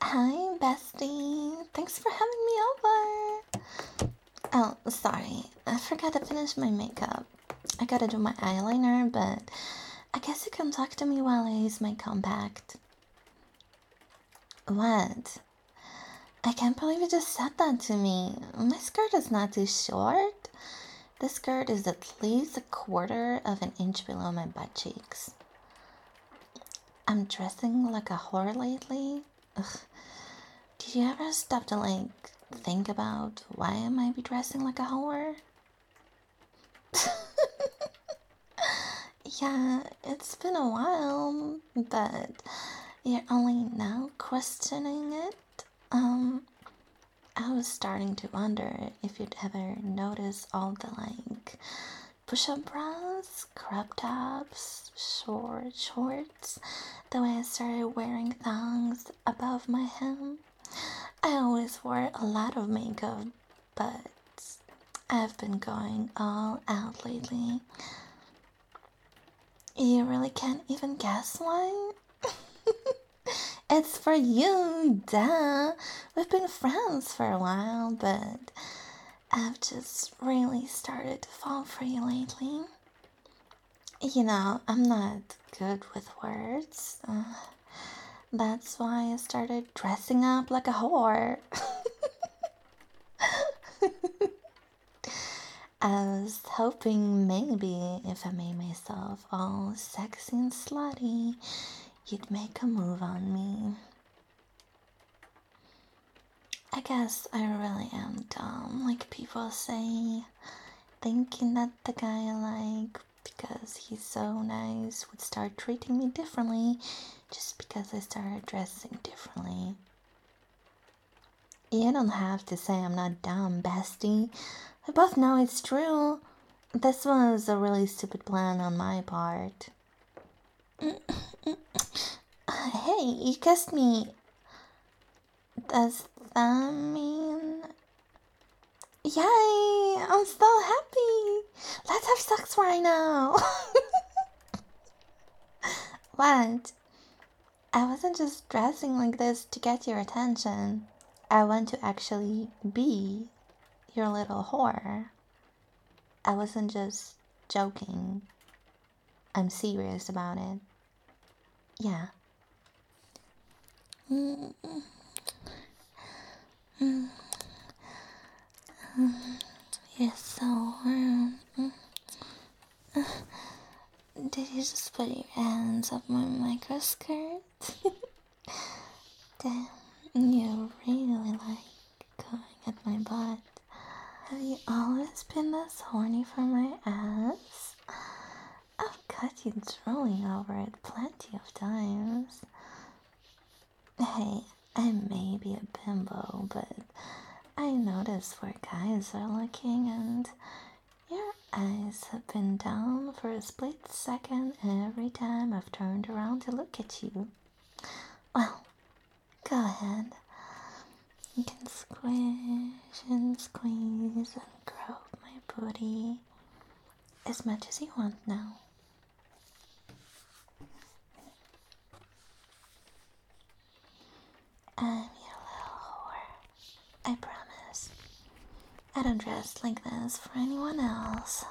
Hi, bestie. Thanks for having me over. Oh, sorry. I forgot to finish my makeup. I gotta do my eyeliner, but I guess you can talk to me while I use my compact. What? I can't believe you just said that to me. My skirt is not too short. This skirt is at least a quarter of an inch below my butt cheeks. I'm dressing like a whore lately. Ugh. Did you ever stop to, think about why I might be dressing like a whore? Yeah, it's been a while, but you're only now questioning it? I was starting to wonder if you'd ever notice all the, push-up bras, crop tops, short shorts, the way I started wearing thongs above my hem. I always wore a lot of makeup, but I've been going all out lately. You really can't even guess why? It's for you, duh. We've been friends for a while, but I've just really started to fall for you lately. I'm not good with words. That's why I started dressing up like a whore. I was hoping maybe if I made myself all sexy and slutty, you'd make a move on me. I guess I really am dumb, like people say, thinking that the guy I like, because he's so nice, would start treating me differently just because I started dressing differently. You don't have to say I'm not dumb, bestie. We both know it's true. This was a really stupid plan on my part. Hey, you kissed me. Does that mean... Yay! I'm so happy! Let's have sex right now! What? I wasn't just dressing like this to get your attention. I want to actually be your little whore. I wasn't just joking. I'm serious about it. Yeah. You're so warm. Did you just put your hands up my microskirt? Damn, you really like going at my butt. Have you always been this horny for my ass? I've got you drooling over it plenty of times. Hey, I may be a bimbo, but I notice where guys are looking, and your eyes have been down for a split second every time I've turned around to look at you. Well, go ahead. You can squish and squeeze and grope my booty as much as you want now. I'm your little whore. I promise. I don't dress like this for anyone else.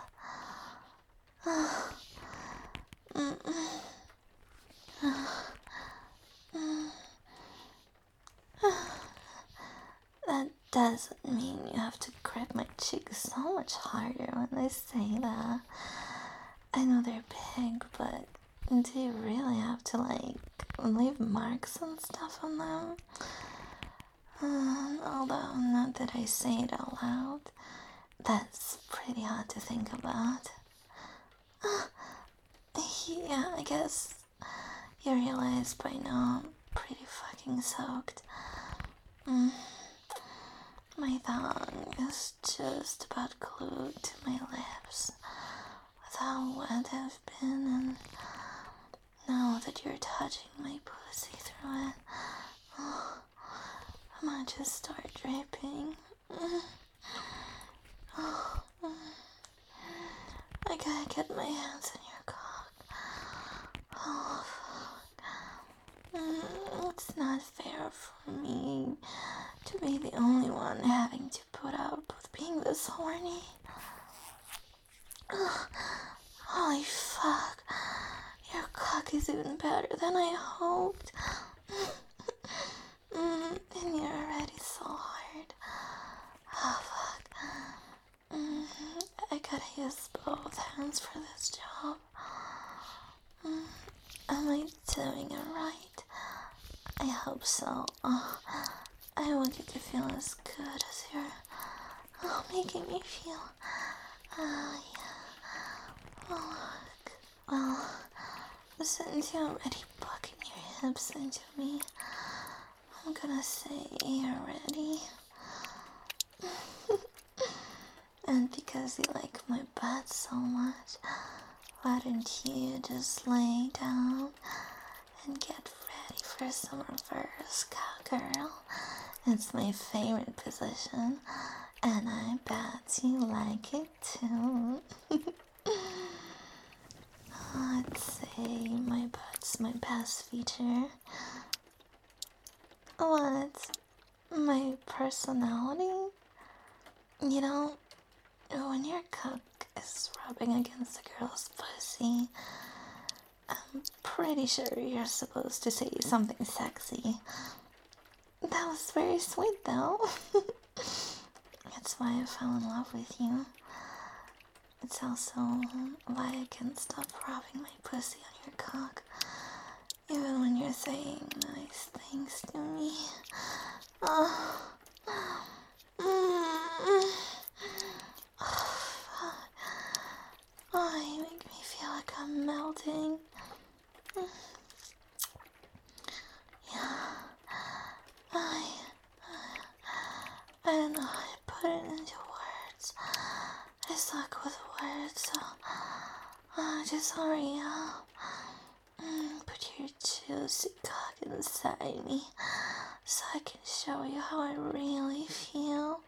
That doesn't mean you have to grip my cheeks so much harder when I say that. I know they're big, but do you really have to, leave marks and stuff on them? Although, not that I say it out loud, that's pretty hard to think about. Yeah, I guess you realize by now I'm pretty fucking soaked. My thong is just about glued to my lips with how wet I've been, and now that you're touching my pussy through it, I might just start dripping. I gotta get my hands on your cock. Oh, fuck. It's not fair for me. be the only one having to put up with being this horny. Ugh, holy fuck. Your cock is even better than I hoped. And you're already so hard. Oh fuck. I gotta use both hands for this job. Am I doing it right? I hope so. I want you to feel as good as you're making me feel. Yeah. Well, since you're already bucking your hips into me, I'm gonna say you're ready. And because you like my butt so much, why don't you just lay down and get ready for some reverse cowgirl? It's my favorite position, and I bet you like it too. I'd say my butt's my best feature. What? My personality? You know, when your cock is rubbing against a girl's pussy, I'm pretty sure you're supposed to say something sexy. That was very sweet though. That's why I fell in love with you. It's also why I can't stop rubbing my pussy on your cock, even when you're saying nice things to me. Oh, you make me feel like I'm melting. Yeah, I don't know how to put it into words. I suck with words, so just hurry up. Put your juicy cock inside me so I can show you how I really feel.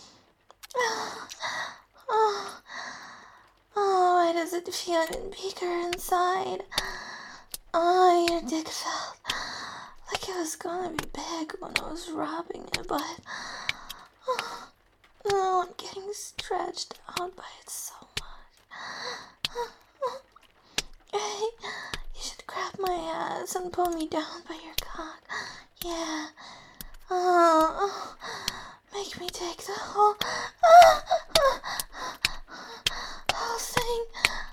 Why does it feel even bigger inside? Oh, your dick felt like it was gonna be big when I was rubbing it, but now I'm getting stretched out by it so much. Hey, you should grab my ass and pull me down by your cock. Yeah. Make me take the whole thing.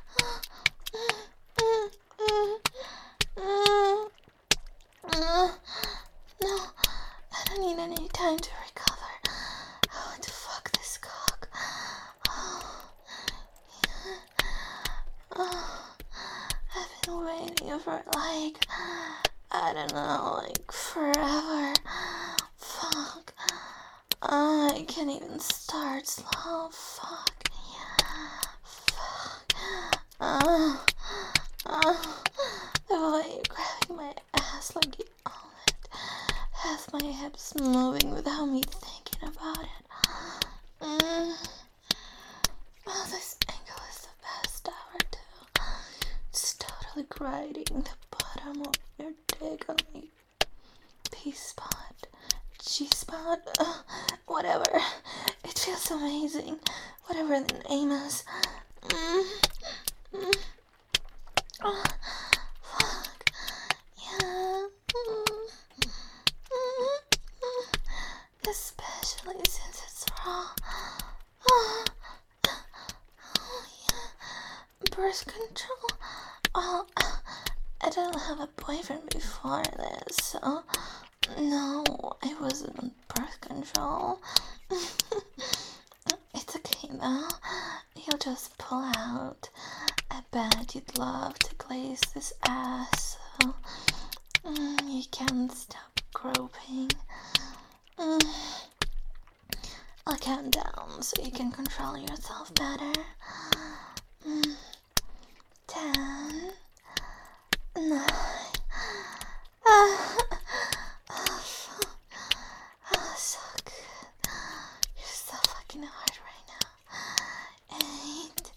No, I don't need any time to recover. I want to fuck this cock. I've been waiting for I don't know, forever. Fuck. I can't even start slow. Fuck. Yeah. Fuck. The way you're grabbing my ass like you own it has my hips moving without me thinking about it. Oh, this angle is the best ever too. It's totally grinding the bottom of your dick on my P-spot, G-spot, whatever. It feels amazing, whatever the name is. Fuck, yeah. Especially since it's raw. Yeah. Birth control. Oh, I didn't have a boyfriend before this, so no, I wasn't on birth control. It's okay though. You'll just pull out. I bet you'd love to glaze this ass, so you can't stop groping. I'll count down so you can control yourself better. 10, 9. So good. You're so fucking hard right now. 8.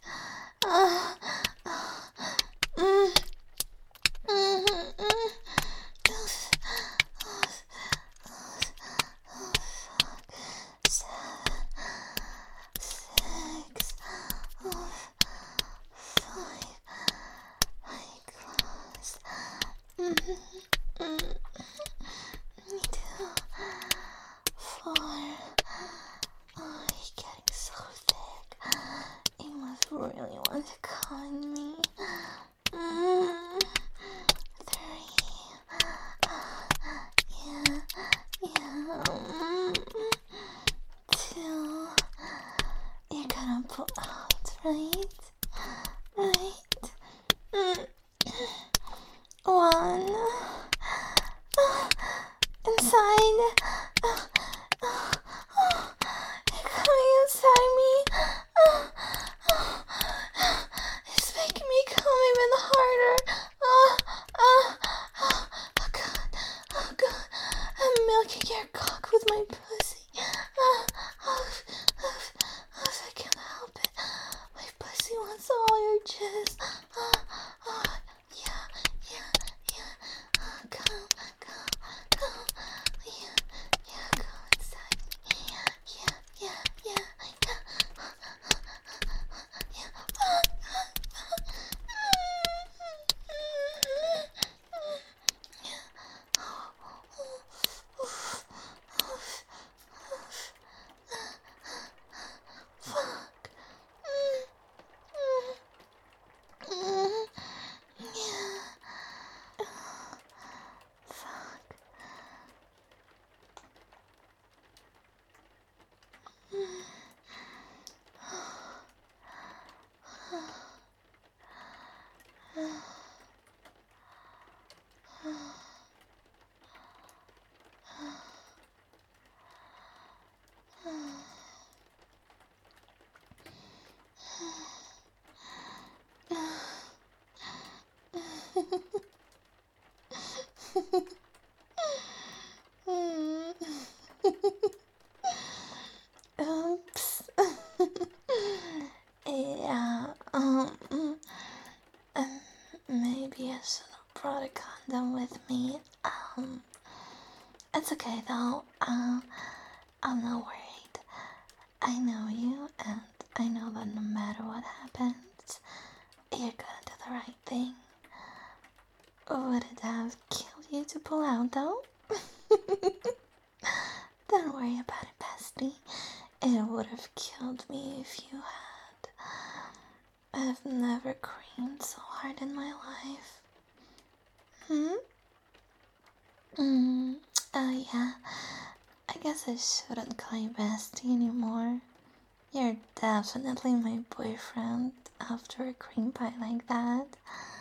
should have brought a condom with me. It's okay though. I'm not worried. I know you, and I know that no matter what happens, you're gonna do the right thing. Would it have killed you to pull out though? Don't worry about it, bestie. It would have killed me if you had. I've never creamed so hard in my life. Hmm? Oh yeah. I guess I shouldn't call you bestie anymore. You're definitely my boyfriend after a cream pie like that.